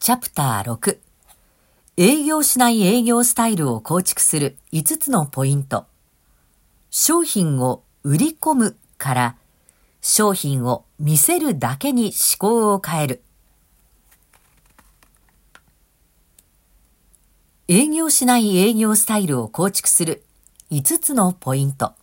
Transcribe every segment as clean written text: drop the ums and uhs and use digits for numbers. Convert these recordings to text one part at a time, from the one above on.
チャプター6、営業しない営業スタイルを構築する5つのポイント。商品を売り込むから商品を見せるだけに思考を変える。営業しない営業スタイルを構築する5つのポイント。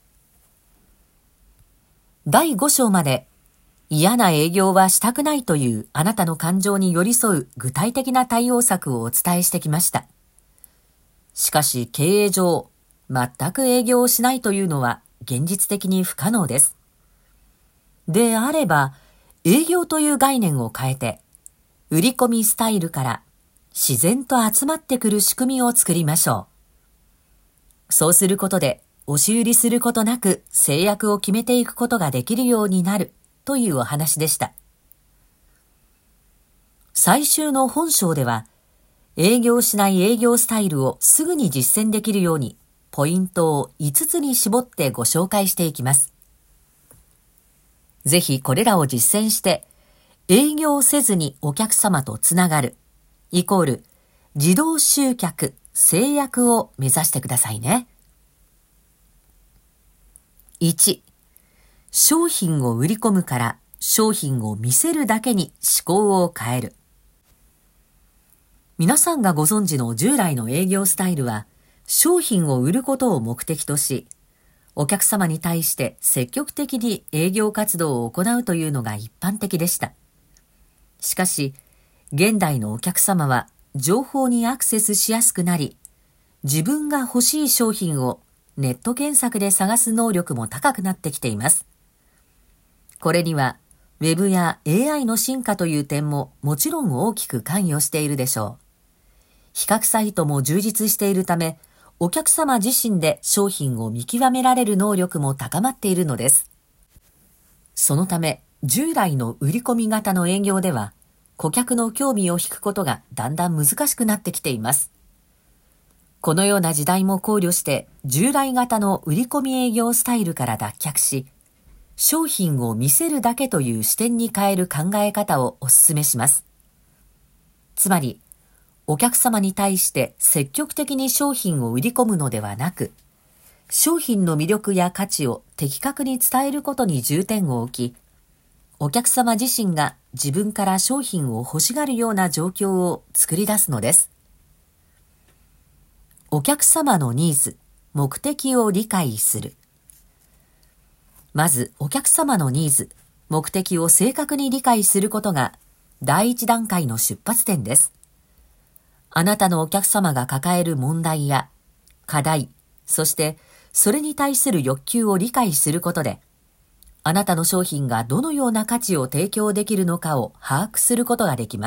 第5章まで嫌な営業はしたくないというあなたの感情に寄り添う具体的な対応策をお伝えしてきました。しかし経営上、全く営業をしないというのは現実的に不可能です。であれば、営業という概念を変えて、売り込みスタイルから自然と集まってくる仕組みを作りましょう。そうすることで、押し売りすることなく制約を決めていくことができるようになるというお話でした。最終の本章では、営業しない営業スタイルをすぐに実践できるように、ポイントを5つに絞ってご紹介していきます。ぜひこれらを実践して、営業せずにお客様とつながる、イコール自動集客、制約を目指してくださいね。1、商品を売り込むから商品を見せるだけに思考を変える。皆さんがご存知の従来の営業スタイルは、商品を売ることを目的とし、お客様に対して積極的に営業活動を行うというのが一般的でした。しかし、現代のお客様は情報にアクセスしやすくなり、自分が欲しい商品をネット検索で探す能力も高くなってきています。これには、ウェブや AI の進化という点ももちろん大きく関与しているでしょう。比較サイトも充実しているため、お客様自身で商品を見極められる能力も高まっているのです。そのため、従来の売り込み型の営業では、顧客の興味を引くことがだんだん難しくなってきています。このような時代も考慮して、従来型の売り込み営業スタイルから脱却し、商品を見せるだけという視点に変える考え方をお勧めします。つまり、お客様に対して積極的に商品を売り込むのではなく、商品の魅力や価値を的確に伝えることに重点を置き、お客様自身が自分から商品を欲しがるような状況を作り出すのです。お客様のニーズ、目的を理解する。まず、お客様のニーズ、目的を正確に理解することが第一段階の出発点です。あなたのお客様が抱える問題や課題、そしてそれに対する欲求を理解することで、あなたの商品がどのような価値を提供できるのかを把握することができます。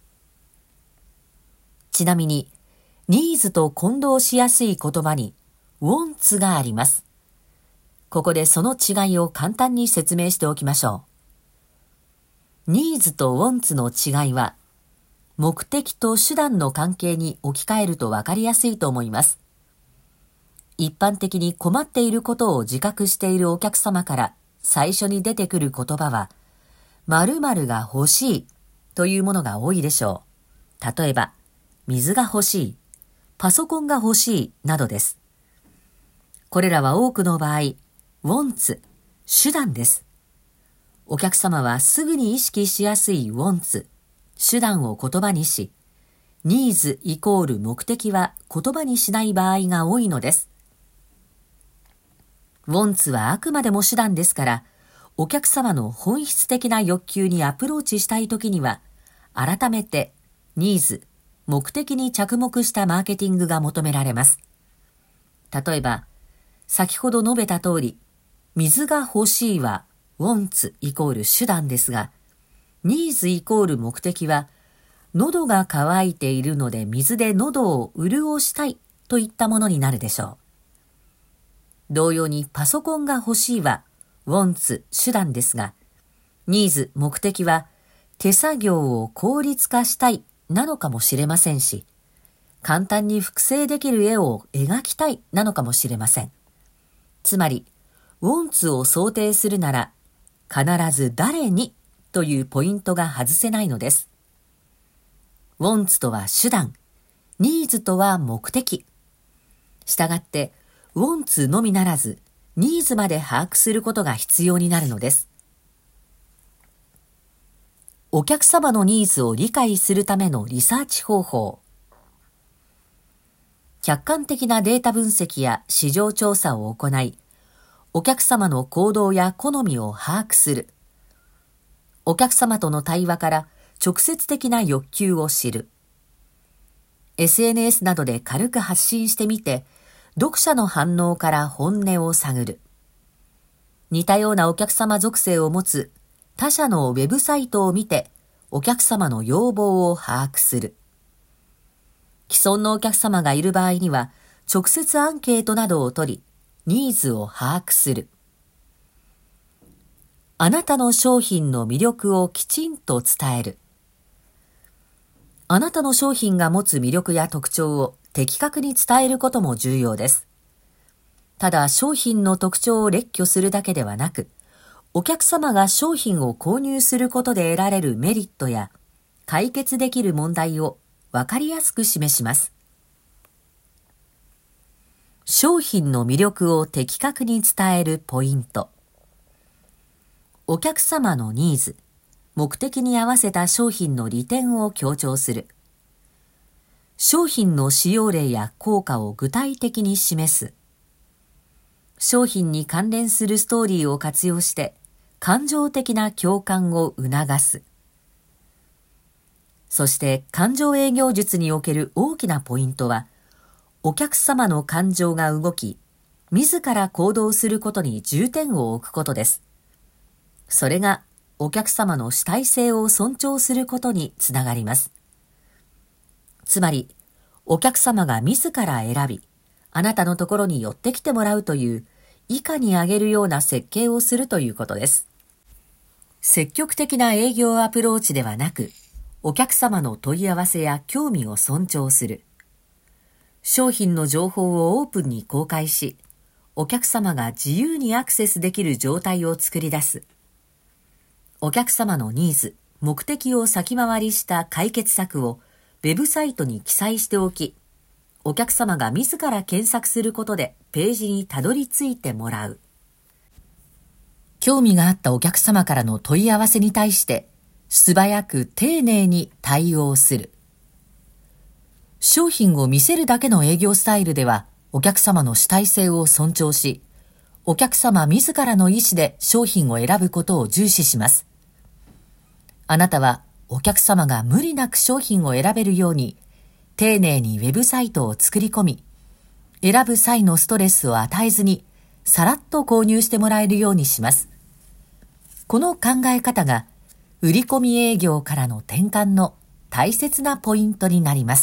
ちなみに、ニーズと混同しやすい言葉に wants があります。ここでその違いを簡単に説明しておきましょう。ニーズと wants の違いは、目的と手段の関係に置き換えると分かりやすいと思います。一般的に困っていることを自覚しているお客様から最初に出てくる言葉は、〇〇が欲しいというものが多いでしょう。例えば、水が欲しい、パソコンが欲しいなどです。これらは多くの場合、wants、手段です。お客様はすぐに意識しやすいwants、手段を言葉にし、ニーズイコール目的は言葉にしない場合が多いのです。wants はあくまでも手段ですから、お客様の本質的な欲求にアプローチしたいときには、改めてニーズ、目的に着目したマーケティングが求められます。例えば、先ほど述べた通り、水が欲しいは wants イコール手段ですが、ニーズイコール目的は、喉が渇いているので水で喉を潤したいといったものになるでしょう。同様にパソコンが欲しいは wants 手段ですが、ニーズ目的は手作業を効率化したいなのかもしれませんし、簡単に複製できる絵を描きたいなのかもしれません。つまり、wants を想定するなら、必ず誰にというポイントが外せないのです。 wants とは手段、needs とは目的。したがって、wants のみならず、needs まで把握することが必要になるのです。お客様のニーズを理解するためのリサーチ方法。客観的なデータ分析や市場調査を行い、お客様の行動や好みを把握する。お客様との対話から直接的な欲求を知る。SNS などで軽く発信してみて、読者の反応から本音を探る。似たようなお客様属性を持つ他社のウェブサイトを見て、お客様の要望を把握する。既存のお客様がいる場合には、直接アンケートなどを取り、ニーズを把握する。あなたの商品の魅力をきちんと伝える。あなたの商品が持つ魅力や特徴を的確に伝えることも重要です。ただ商品の特徴を列挙するだけではなく、お客様が商品を購入することで得られるメリットや解決できる問題をわかりやすく示します。商品の魅力を的確に伝えるポイント。お客様のニーズ、目的に合わせた商品の利点を強調する。商品の使用例や効果を具体的に示す。商品に関連するストーリーを活用して感情的な共感を促す。そして感情営業術における大きなポイントは、お客様の感情が動き、自ら行動することに重点を置くことです。それがお客様の主体性を尊重することにつながります。つまり、お客様が自ら選び、あなたのところに寄ってきてもらうという、以下に挙げるような設計をするということです。積極的な営業アプローチではなく、お客様の問い合わせや興味を尊重する。商品の情報をオープンに公開し、お客様が自由にアクセスできる状態を作り出す。お客様のニーズ、目的を先回りした解決策をウェブサイトに記載しておき、お客様が自ら検索することでページにたどり着いてもらう。興味があったお客様からの問い合わせに対して素早く丁寧に対応する。商品を見せるだけの営業スタイルではお客様の主体性を尊重し、お客様自らの意思で商品を選ぶことを重視します。あなたはお客様が無理なく商品を選べるように丁寧にウェブサイトを作り込み、選ぶ際のストレスを与えずにさらっと購入してもらえるようにします。この考え方が売り込み営業からの転換の大切なポイントになります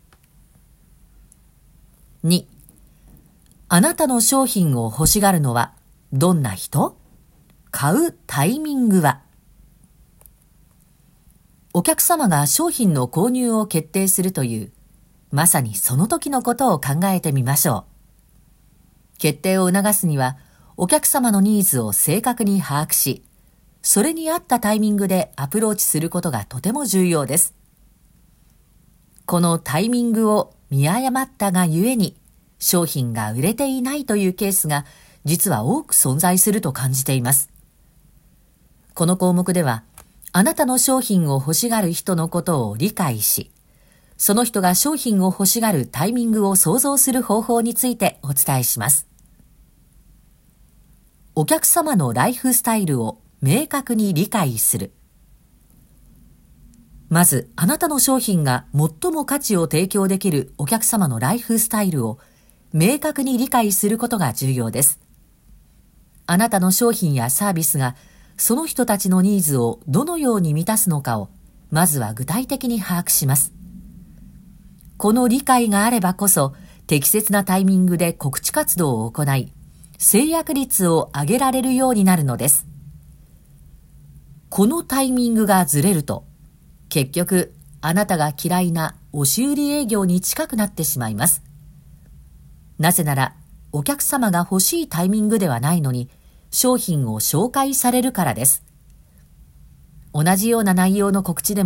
。2、あなたの商品を欲しがるのはどんな人？買うタイミングは？お客様が商品の購入を決定するという、まさにその時のことを考えてみましょう。決定を促すには、お客様のニーズを正確に把握し、それに合ったタイミングでアプローチすることがとても重要です。このタイミングを見誤ったがゆえに、商品が売れていないというケースが実は多く存在すると感じています。この項目では、あなたの商品を欲しがる人のことを理解し、その人が商品を欲しがるタイミングを想像する方法についてお伝えします。お客様のライフスタイルを明確に理解する。まず、あなたの商品が最も価値を提供できるお客様のライフスタイルを明確に理解することが重要です。あなたの商品やサービスがその人たちのニーズをどのように満たすのかをまずは具体的に把握します。この理解があればこそ適切なタイミングで告知活動を行い、制約率を上げられるようになるのです。このタイミングがずれると、結局あなたが嫌いな押し売り営業に近くなってしまいます。なぜならお客様が欲しいタイミングではないのに商品を紹介されるからです。同じような内容の告知でも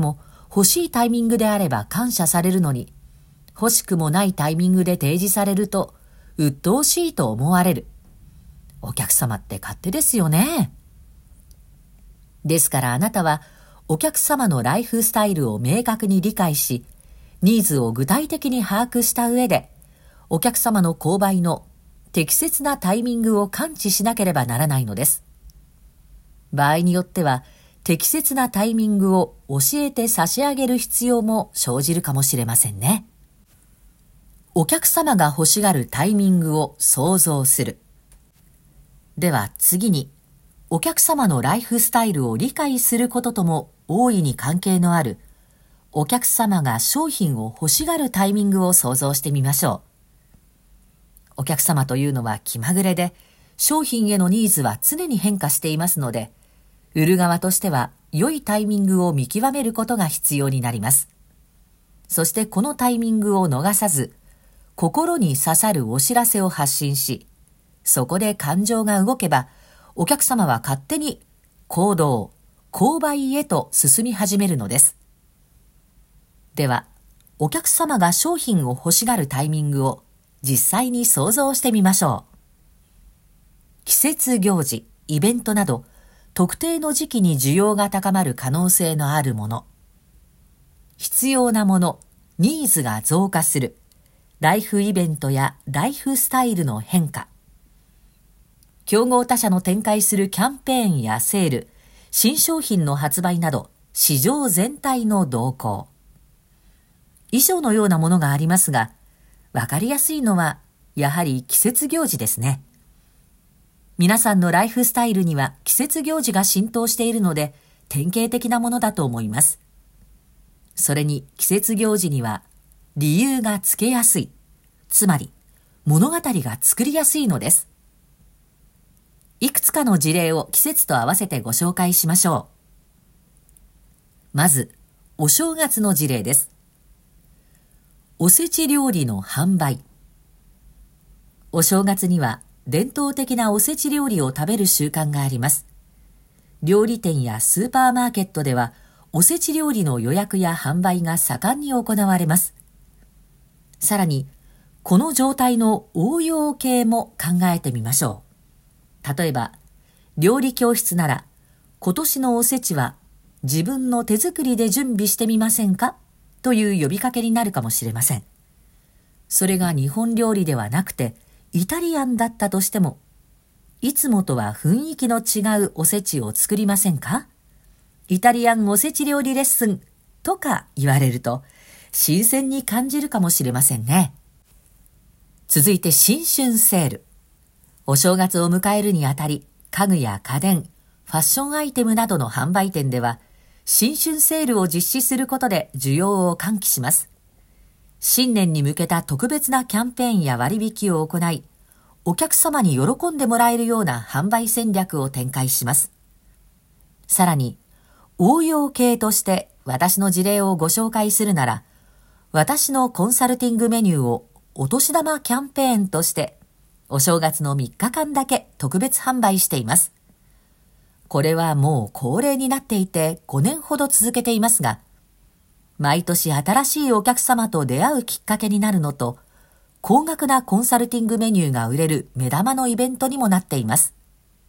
欲しいタイミングであれば感謝されるのに、欲しくもないタイミングで提示されると、鬱陶しいと思われる。お客様って勝手ですよね。ですからあなたは、お客様のライフスタイルを明確に理解し、ニーズを具体的に把握した上で、お客様の購買の適切なタイミングを感知しなければならないのです。場合によっては、適切なタイミングを教えて差し上げる必要も生じるかもしれませんね。お客様が欲しがるタイミングを想像する。では次に、お客様のライフスタイルを理解することとも大いに関係のある、お客様が商品を欲しがるタイミングを想像してみましょう。お客様というのは気まぐれで、商品へのニーズは常に変化していますので、売る側としては良いタイミングを見極めることが必要になります。そしてこのタイミングを逃さず、心に刺さるお知らせを発信し、そこで感情が動けば、お客様は勝手に行動、購買へと進み始めるのです。では、お客様が商品を欲しがるタイミングを実際に想像してみましょう。季節行事、イベントなど、特定の時期に需要が高まる可能性のあるもの。必要なもの、ニーズが増加する。ライフイベントやライフスタイルの変化。競合他社の展開するキャンペーンやセール、新商品の発売など、市場全体の動向。以上のようなものがありますが、わかりやすいのは、やはり季節行事ですね。皆さんのライフスタイルには季節行事が浸透しているので、典型的なものだと思います。それに季節行事には理由がつけやすい、つまり物語が作りやすいのです。いくつかの事例を季節と合わせてご紹介しましょう。まず、お正月の事例です。おせち料理の販売。お正月には伝統的なおせち料理を食べる習慣があります。料理店やスーパーマーケットでは、おせち料理の予約や販売が盛んに行われます。さらに、この状態の応用系も考えてみましょう。例えば、料理教室なら、今年のおせちは自分の手作りで準備してみませんかという呼びかけになるかもしれません。それが日本料理ではなくて、イタリアンだったとしても、いつもとは雰囲気の違うおせちを作りませんか？イタリアンおせち料理レッスンとか言われると、新鮮に感じるかもしれませんね。続いて新春セール。お正月を迎えるにあたり、家具や家電、ファッションアイテムなどの販売店では、新春セールを実施することで需要を喚起します。新年に向けた特別なキャンペーンや割引を行い、お客様に喜んでもらえるような販売戦略を展開します。さらに、応用系として私の事例をご紹介するなら、私のコンサルティングメニューをお年玉キャンペーンとして、お正月の3日間だけ特別販売しています。これはもう恒例になっていて5年ほど続けていますが、毎年新しいお客様と出会うきっかけになるのと、高額なコンサルティングメニューが売れる目玉のイベントにもなっています。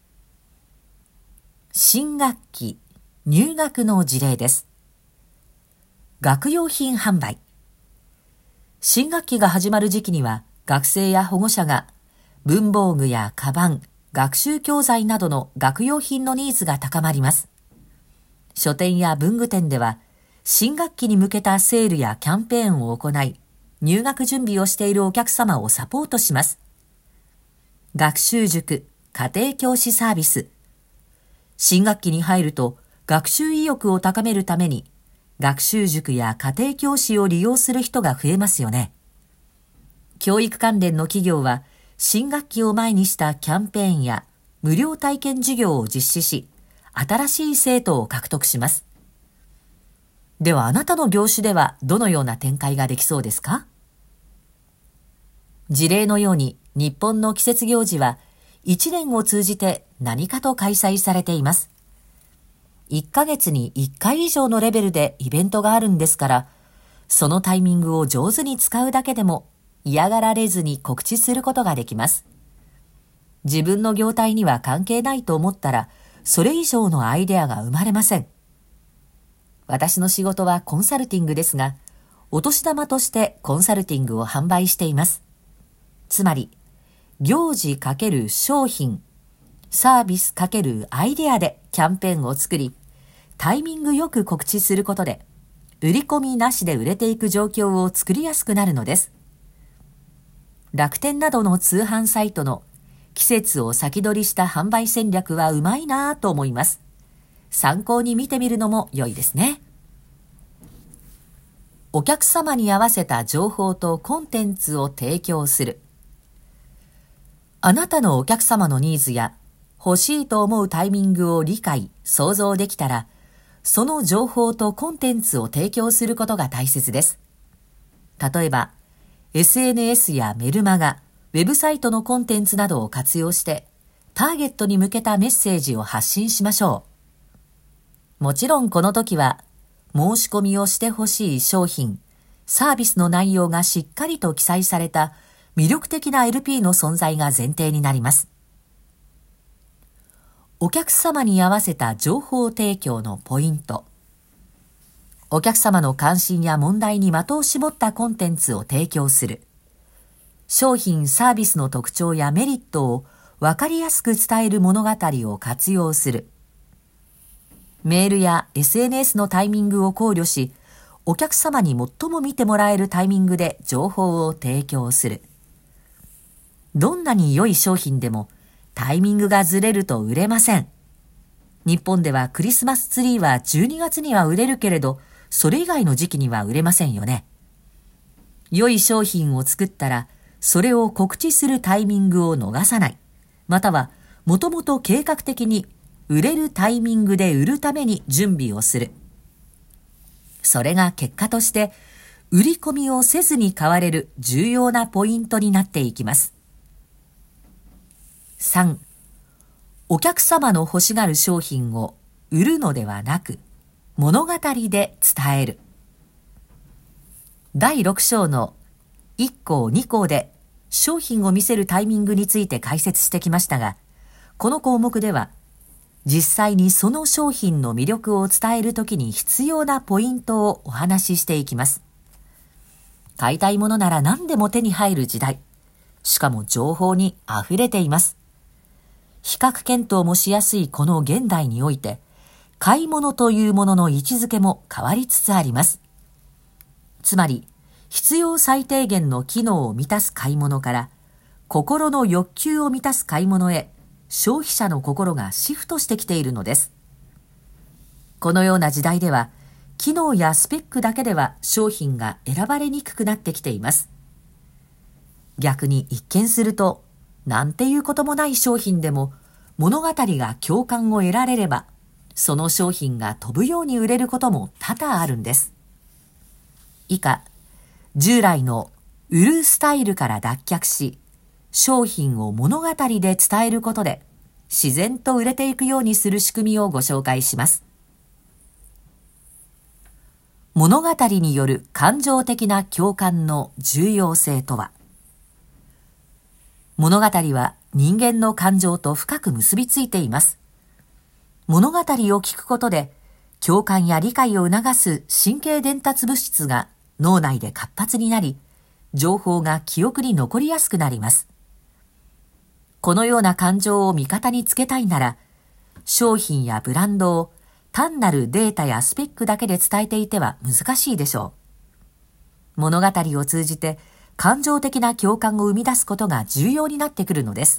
新学期、入学の事例です。学用品販売。新学期が始まる時期には、学生や保護者が文房具やカバン、学習教材などの学用品のニーズが高まります。書店や文具店では、新学期に向けたセールやキャンペーンを行い、入学準備をしているお客様をサポートします。学習塾、家庭教師サービス。新学期に入ると、学習意欲を高めるために、学習塾や家庭教師を利用する人が増えますよね。教育関連の企業は、新学期を前にしたキャンペーンや無料体験授業を実施し、新しい生徒を獲得します。ではあなたの業種ではどのような展開ができそうですか？事例のように日本の季節行事は1年を通じて何かと開催されています。 1ヶ月に1回以上のレベルでイベントがあるんですから、そのタイミングを上手に使うだけでも嫌がられずに告知することができます。自分の業態には関係ないと思ったら、それ以上のアイデアが生まれません。私の仕事はコンサルティングですが、お年玉としてコンサルティングを販売しています。つまり、行事×商品、サービス×アイデアでキャンペーンを作り、タイミングよく告知することで、売り込みなしで売れていく状況を作りやすくなるのです。楽天などの通販サイトの季節を先取りした販売戦略はうまいなぁと思います。参考に見てみるのも良いですね。お客様に合わせた情報とコンテンツを提供する。あなたのお客様のニーズや欲しいと思うタイミングを理解、想像できたら、その情報とコンテンツを提供することが大切です。例えば、SNS やメルマガ、ウェブサイトのコンテンツなどを活用して、ターゲットに向けたメッセージを発信しましょう。もちろんこの時は、申し込みをしてほしい商品、サービスの内容がしっかりと記載された魅力的な LP の存在が前提になります。お客様に合わせた情報提供のポイント。お客様の関心や問題に的を絞ったコンテンツを提供する。商品サービスの特徴やメリットを分かりやすく伝える物語を活用する。メールや SNS のタイミングを考慮し、お客様に最も見てもらえるタイミングで情報を提供する。どんなに良い商品でもタイミングがずれると売れません。日本ではクリスマスツリーは12月には売れるけれど、それ以外の時期には売れませんよね。良い商品を作ったら、それを告知するタイミングを逃さない。または、もともと計画的に売れるタイミングで売るために準備をする。それが結果として、売り込みをせずに買われる重要なポイントになっていきます。3. お客様の欲しがる商品を売るのではなく、物語で伝える。第6章の1項2項で商品を見せるタイミングについて解説してきましたが、この項目では実際にその商品の魅力を伝えるときに必要なポイントをお話ししていきます。買いたいものなら何でも手に入る時代。しかも情報に溢れています。比較検討もしやすいこの現代において、買い物というものの位置づけも変わりつつあります。つまり、必要最低限の機能を満たす買い物から、心の欲求を満たす買い物へ、消費者の心がシフトしてきているのです。このような時代では、機能やスペックだけでは商品が選ばれにくくなってきています。逆に一見すると、なんていうこともない商品でも、物語が共感を得られれば、その商品が飛ぶように売れることも多々あるんです。以下、従来の売るスタイルから脱却し、商品を物語で伝えることで、自然と売れていくようにする仕組みをご紹介します。物語による感情的な共感の重要性とは。物語は人間の感情と深く結びついています。物語を聞くことで、共感や理解を促す神経伝達物質が脳内で活発になり、情報が記憶に残りやすくなります。このような感情を味方につけたいなら、商品やブランドを単なるデータやスペックだけで伝えていては難しいでしょう。物語を通じて感情的な共感を生み出すことが重要になってくるのです。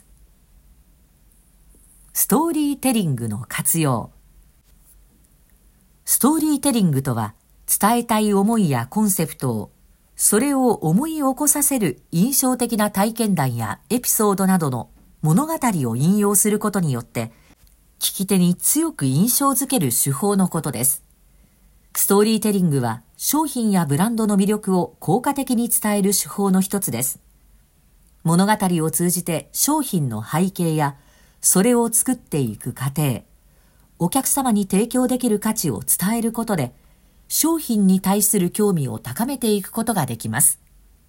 ストーリーテリングの活用。ストーリーテリングとは、伝えたい思いやコンセプトを、それを思い起こさせる印象的な体験談やエピソードなどの物語を引用することによって、聞き手に強く印象づける手法のことです。ストーリーテリングは、商品やブランドの魅力を効果的に伝える手法の一つです。物語を通じて商品の背景や、それを作っていく過程、 お客様に提供できる価値を伝えることで、商品に対する興味を高めていくことができます。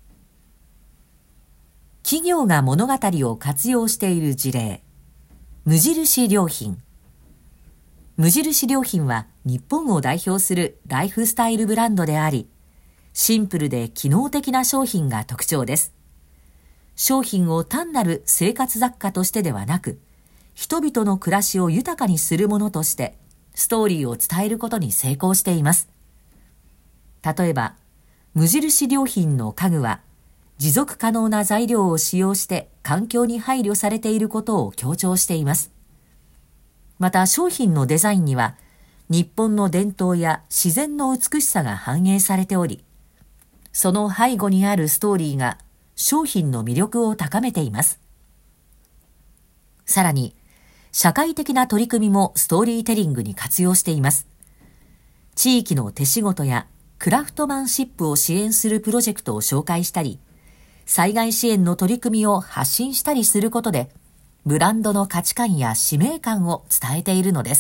企業が物語を活用している事例。無印良品。無印良品は日本を代表するライフスタイルブランドであり、シンプルで機能的な商品が特徴です。商品を単なる生活雑貨としてではなく、人々の暮らしを豊かにするものとして、ストーリーを伝えることに成功しています。例えば、無印良品の家具は、持続可能な材料を使用して環境に配慮されていることを強調しています。また商品のデザインには、日本の伝統や自然の美しさが反映されており、その背後にあるストーリーが商品の魅力を高めています。さらに、社会的な取り組みもストーリーテリングに活用しています。地域の手仕事やクラフトマンシップを支援するプロジェクトを紹介したり、災害支援の取り組みを発信したりすることで、ブランドの価値観や使命感を伝えているのです。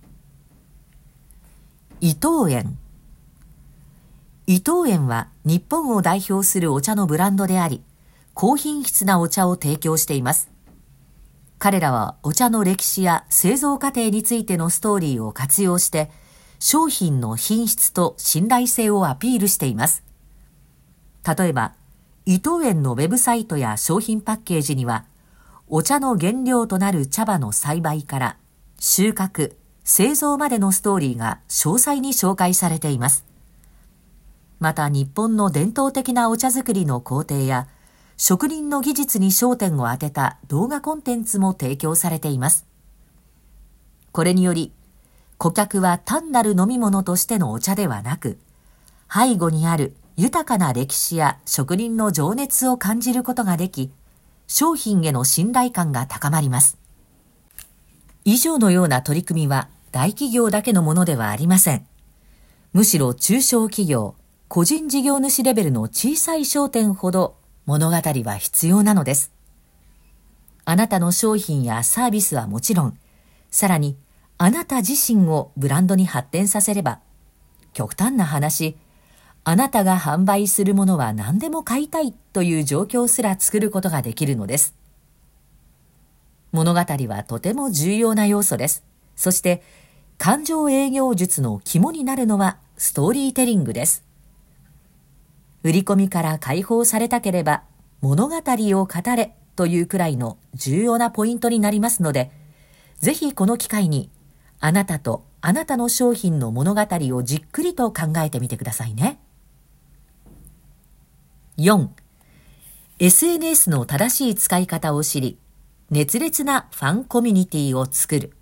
伊藤園。伊藤園は日本を代表するお茶のブランドであり、高品質なお茶を提供しています。彼らはお茶の歴史や製造過程についてのストーリーを活用して、商品の品質と信頼性をアピールしています。例えば、伊藤園のウェブサイトや商品パッケージには、お茶の原料となる茶葉の栽培から収穫、製造までのストーリーが詳細に紹介されています。また日本の伝統的なお茶作りの工程や職人の技術に焦点を当てた動画コンテンツも提供されています。これにより、顧客は単なる飲み物としてのお茶ではなく、背後にある豊かな歴史や職人の情熱を感じることができ、商品への信頼感が高まります。以上のような取り組みは大企業だけのものではありません。むしろ中小企業、個人事業主レベルの小さい商店ほど物語は必要なのです。あなたの商品やサービスはもちろん、さらにあなた自身をブランドに発展させれば、極端な話、あなたが販売するものは何でも買いたいという状況すら作ることができるのです。物語はとても重要な要素です。そして、感情営業術の肝になるのはストーリーテリングです。売り込みから解放されたければ物語を語れというくらいの重要なポイントになりますので、ぜひこの機会にあなたとあなたの商品の物語をじっくりと考えてみてくださいね。4. SNS の正しい使い方を知り、熱烈なファンコミュニティを作る。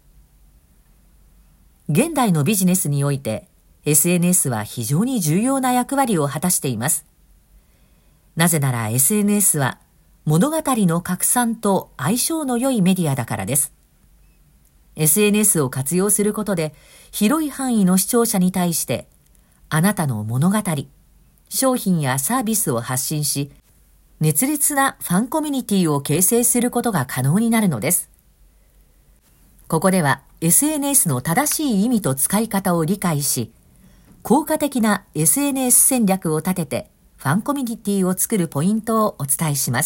現代のビジネスにおいて、SNS は非常に重要な役割を果たしています。なぜなら SNS は物語の拡散と相性の良いメディアだからです。SNS を活用することで、広い範囲の視聴者に対して、あなたの物語、商品やサービスを発信し、熱烈なファンコミュニティを形成することが可能になるのです。ここでは SNS の正しい意味と使い方を理解し、効果的な SNS 戦略を立ててファンコミュニティを作るポイントをお伝えします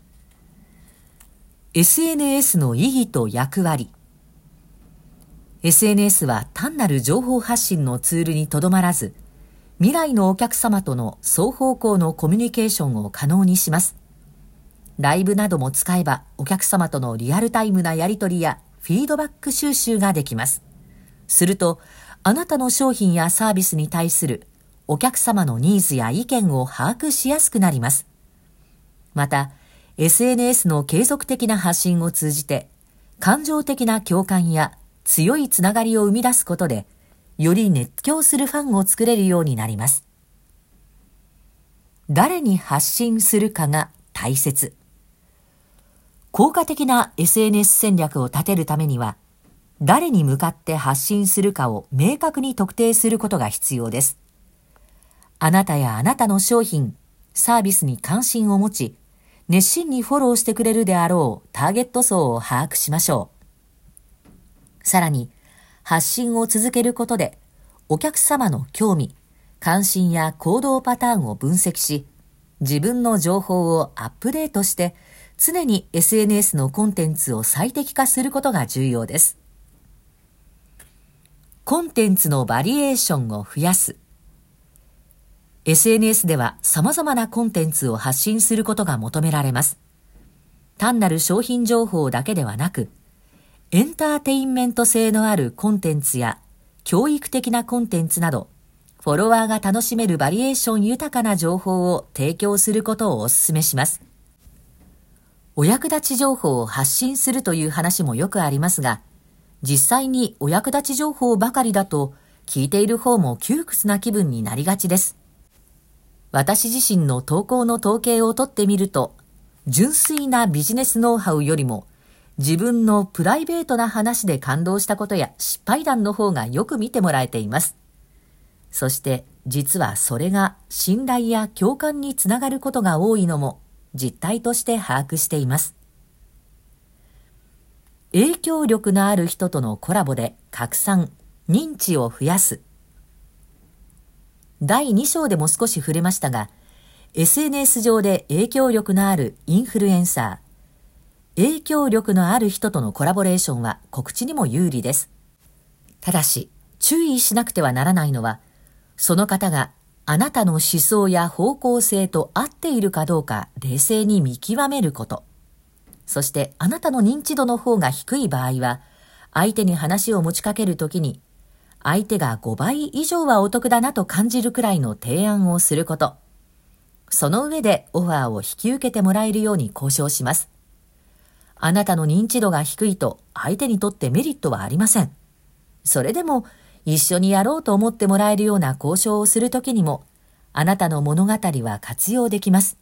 。SNS の意義と役割。SNS は単なる情報発信のツールにとどまらず、未来のお客様との双方向のコミュニケーションを可能にします。ライブなども使えばお客様とのリアルタイムなやり取りやフィードバック収集ができます。すると、あなたの商品やサービスに対するお客様のニーズや意見を把握しやすくなります。また、SNS の継続的な発信を通じて、感情的な共感や強いつながりを生み出すことで、より熱狂するファンを作れるようになります。誰に発信するかが大切。効果的な SNS 戦略を立てるためには、誰に向かって発信するかを明確に特定することが必要です。あなたやあなたの商品、サービスに関心を持ち、熱心にフォローしてくれるであろうターゲット層を把握しましょう。さらに、 発信を続けることで、お客様の興味、関心や行動パターンを分析し、自分の情報をアップデートして、常に SNS のコンテンツを最適化することが重要です。コンテンツのバリエーションを増やす。SNS では様々なコンテンツを発信することが求められます。単なる商品情報だけではなく、エンターテインメント性のあるコンテンツや教育的なコンテンツなど、フォロワーが楽しめるバリエーション豊かな情報を提供することをお勧めします。お役立ち情報を発信するという話もよくありますが、実際にお役立ち情報ばかりだと、聞いている方も窮屈な気分になりがちです。私自身の投稿の統計を取ってみると、純粋なビジネスノウハウよりも、自分のプライベートな話で感動したことや失敗談の方がよく見てもらえています。そして実はそれが信頼や共感につながることが多いのも実態として把握しています。影響力のある人とのコラボで拡散、認知を増やす。第2章でも少し触れましたが、SNS 上で影響力のあるインフルエンサー、影響力のある人とのコラボレーションは告知にも有利です。ただし、注意しなくてはならないのは、その方があなたの思想や方向性と合っているかどうか冷静に見極めること。そしてあなたの認知度の方が低い場合は、相手に話を持ちかけるときに、相手が5倍以上はお得だなと感じるくらいの提案をすること。その上でオファーを引き受けてもらえるように交渉します。あなたの認知度が低いと相手にとってメリットはありません。それでも一緒にやろうと思ってもらえるような交渉をするときにも、あなたの物語は活用できます。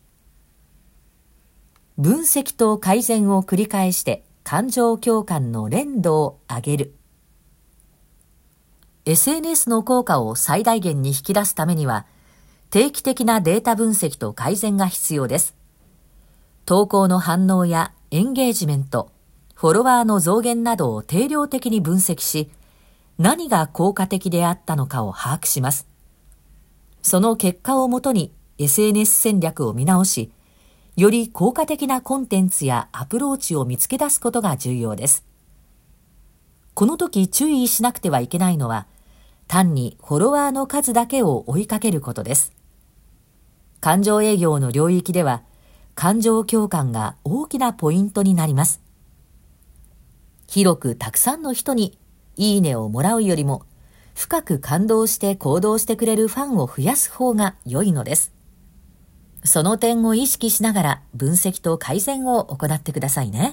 分析と改善を繰り返して感情共感の連度を上げる。SNS の効果を最大限に引き出すためには、定期的なデータ分析と改善が必要です。投稿の反応やエンゲージメント、フォロワーの増減などを定量的に分析し、何が効果的であったのかを把握します。その結果をもとに SNS 戦略を見直し、より効果的なコンテンツやアプローチを見つけ出すことが重要です。この時注意しなくてはいけないのは、単にフォロワーの数だけを追いかけることです。感情営業の領域では、感情共感が大きなポイントになります。広くたくさんの人にいいねをもらうよりも、深く感動して行動してくれるファンを増やす方が良いのです。その点を意識しながら分析と改善を行ってくださいね。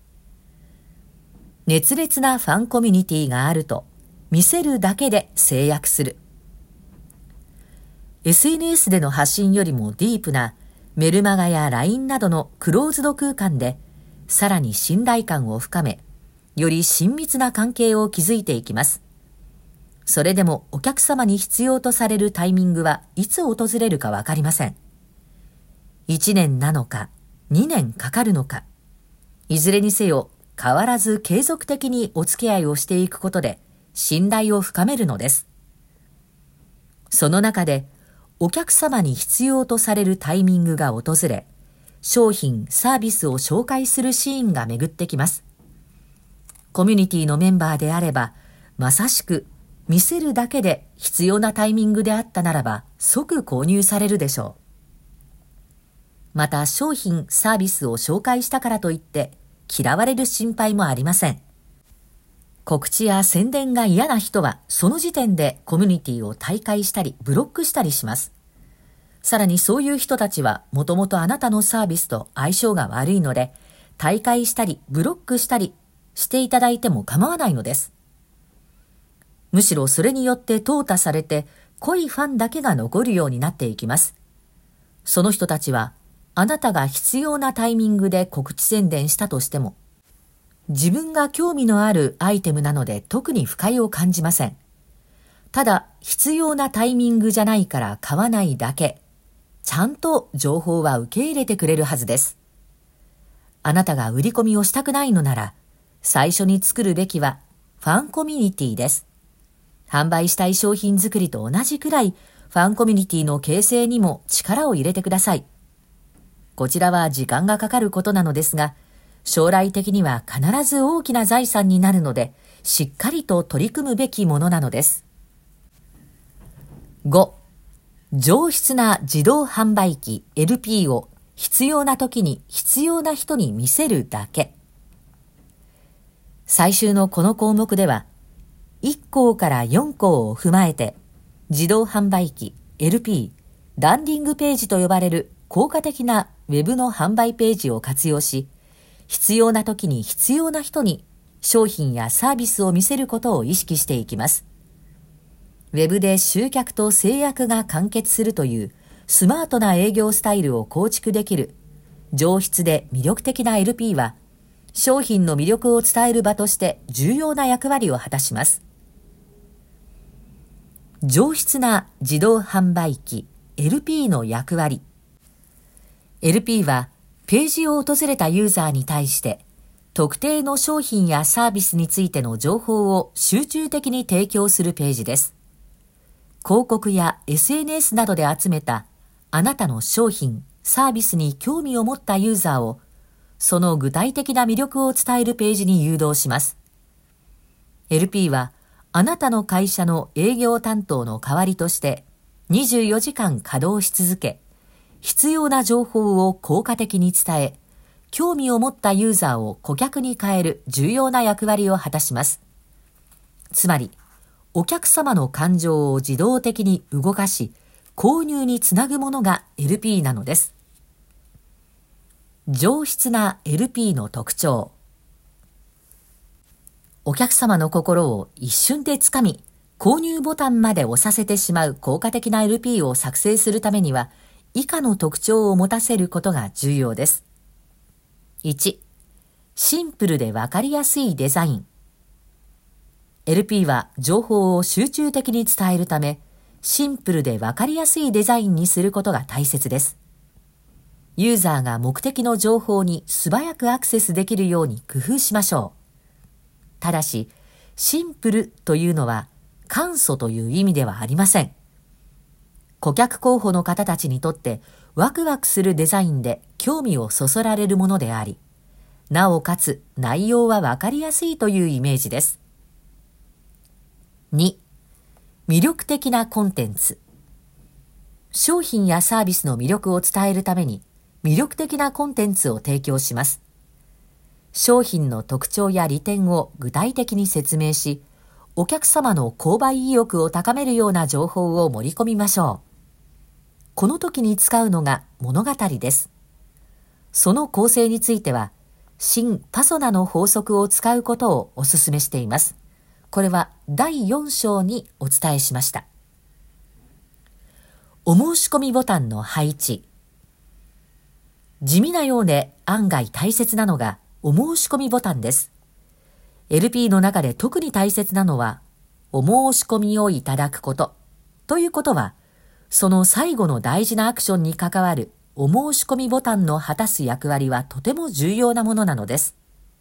熱烈なファンコミュニティがあると、見せるだけで制約する。SNS での発信よりもディープなメルマガや LINE などのクローズド空間で、さらに信頼感を深め、より親密な関係を築いていきます。それでもお客様に必要とされるタイミングはいつ訪れるかわかりません。1年なのか、2年かかるのか、いずれにせよ変わらず継続的にお付き合いをしていくことで信頼を深めるのです。その中でお客様に必要とされるタイミングが訪れ、商品・サービスを紹介するシーンが巡ってきます。コミュニティのメンバーであれば、まさしく見せるだけで必要なタイミングであったならば即購入されるでしょう。また商品・サービスを紹介したからといって嫌われる心配もありません。告知や宣伝が嫌な人はその時点でコミュニティを退会したりブロックしたりします。さらにそういう人たちはもともとあなたのサービスと相性が悪いので、退会したりブロックしたりしていただいても構わないのです。むしろそれによって淘汰されて濃いファンだけが残るようになっていきます。その人たちはあなたが必要なタイミングで告知宣伝したとしても、自分が興味のあるアイテムなので特に不快を感じません。ただ必要なタイミングじゃないから買わないだけ、ちゃんと情報は受け入れてくれるはずです。あなたが売り込みをしたくないのなら、最初に作るべきはファンコミュニティです。販売したい商品作りと同じくらい、ファンコミュニティの形成にも力を入れてください。こちらは時間がかかることなのですが、将来的には必ず大きな財産になるので、しっかりと取り組むべきものなのです。5. 上質な自動販売機 LP を必要な時に必要な人に見せるだけ。最終のこの項目では、1項から4項を踏まえて、自動販売機 LP、ランディングページと呼ばれる効果的なウェブの販売ページを活用し、必要な時に必要な人に商品やサービスを見せることを意識していきます。ウェブで集客と制約が完結するというスマートな営業スタイルを構築できる上質で魅力的な LP は、商品の魅力を伝える場として重要な役割を果たします。上質な自動販売機 LP の役割。LP はページを訪れたユーザーに対して特定の商品やサービスについての情報を集中的に提供するページです。広告や SNS などで集めたあなたの商品、サービスに興味を持ったユーザーをその具体的な魅力を伝えるページに誘導します。LP はあなたの会社の営業担当の代わりとして24時間稼働し続け、必要な情報を効果的に伝え、興味を持ったユーザーを顧客に変える重要な役割を果たします。つまり、お客様の感情を自動的に動かし、購入につなぐものが LP なのです。上質な LP の特徴。お客様の心を一瞬でつかみ、購入ボタンまで押させてしまう効果的な LP を作成するためには、以下の特徴を持たせることが重要です。1、シンプルでわかりやすいデザイン。LP は情報を集中的に伝えるため、シンプルでわかりやすいデザインにすることが大切です。ユーザーが目的の情報に素早くアクセスできるように工夫しましょう。ただし、シンプルというのは簡素という意味ではありません。顧客候補の方たちにとってワクワクするデザインで興味をそそられるものであり、なおかつ内容はわかりやすいというイメージです。2、魅力的なコンテンツ。商品やサービスの魅力を伝えるために魅力的なコンテンツを提供します。商品の特徴や利点を具体的に説明し、お客様の購買意欲を高めるような情報を盛り込みましょう。この時に使うのが物語です。その構成については、新パソナの法則を使うことをお勧めしています。これは第4章にお伝えしました。お申し込みボタンの配置。地味なようで案外大切なのがお申し込みボタンです。LP の中で特に大切なのは、お申し込みをいただくこと。ということは、その最後の大事なアクションに関わるお申し込みボタンの果たす役割はとても重要なものなのです。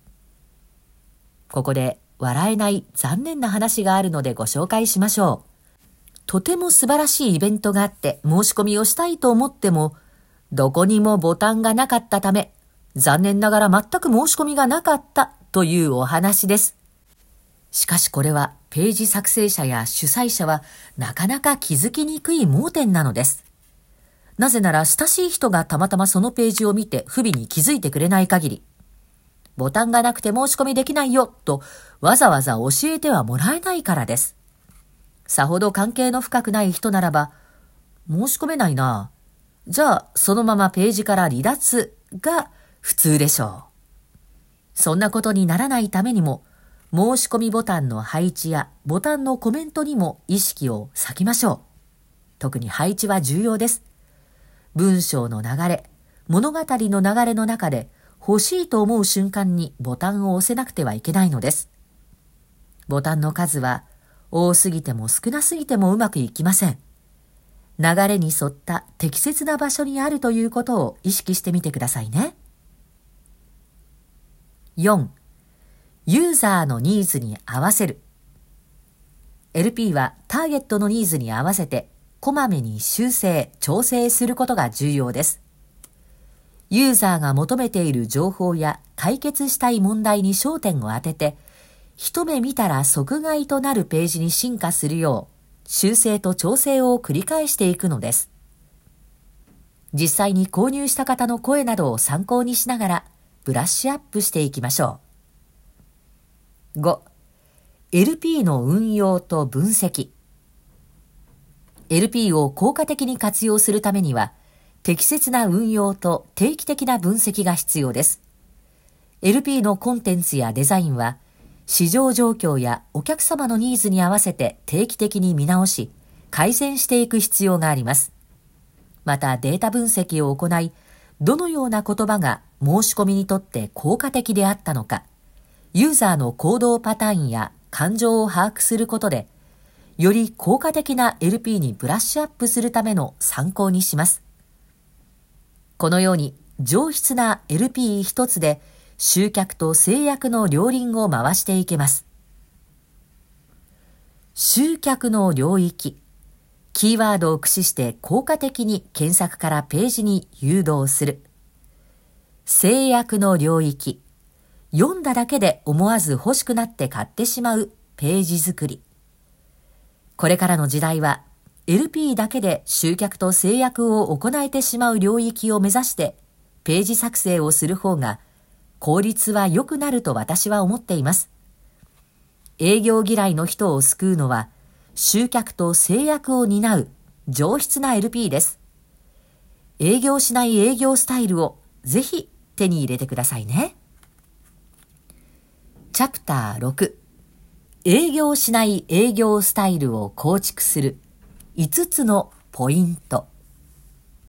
ここで笑えない残念な話があるのでご紹介しましょう。とても素晴らしいイベントがあって申し込みをしたいと思っても、どこにもボタンがなかったため、残念ながら全く申し込みがなかったというお話です。しかしこれはページ作成者や主催者はなかなか気づきにくい盲点なのです。なぜなら親しい人がたまたまそのページを見て不備に気づいてくれない限り、ボタンがなくて申し込みできないよとわざわざ教えてはもらえないからです。さほど関係の深くない人ならば、申し込めないな。じゃあそのままページから離脱が普通でしょう。そんなことにならないためにも、申し込みボタンの配置やボタンのコメントにも意識を割きましょう。特に配置は重要です。文章の流れ、物語の流れの中で欲しいと思う瞬間にボタンを押せなくてはいけないのです。ボタンの数は多すぎても少なすぎてもうまくいきません。流れに沿った適切な場所にあるということを意識してみてくださいね。4. ユーザーのニーズに合わせる。LP はターゲットのニーズに合わせてこまめに修正・調整することが重要です。ユーザーが求めている情報や解決したい問題に焦点を当てて、一目見たら即買いとなるページに進化するよう、修正と調整を繰り返していくのです。実際に購入した方の声などを参考にしながら、ブラッシュアップしていきましょう。5、LP の運用と分析。LP を効果的に活用するためには、適切な運用と定期的な分析が必要です。LP のコンテンツやデザインは、市場状況やお客様のニーズに合わせて定期的に見直し、改善していく必要があります。またデータ分析を行い、どのような言葉が申し込みにとって効果的であったのか、ユーザーの行動パターンや感情を把握することで、より効果的な LP にブラッシュアップするための参考にします。このように上質な LP 一つで集客と制約の両輪を回していけます。集客の領域。キーワードを駆使して効果的に検索からページに誘導する。制約の領域。読んだだけで思わず欲しくなって買ってしまうページ作り。これからの時代は LP だけで集客と制約を行えてしまう領域を目指してページ作成をする方が効率は良くなると私は思っています。営業嫌いの人を救うのは集客と制約を担う上質な LP です。営業しない営業スタイルをぜひ手に入れてくださいね。チャプター6、営業しない営業スタイルを構築する5つのポイント。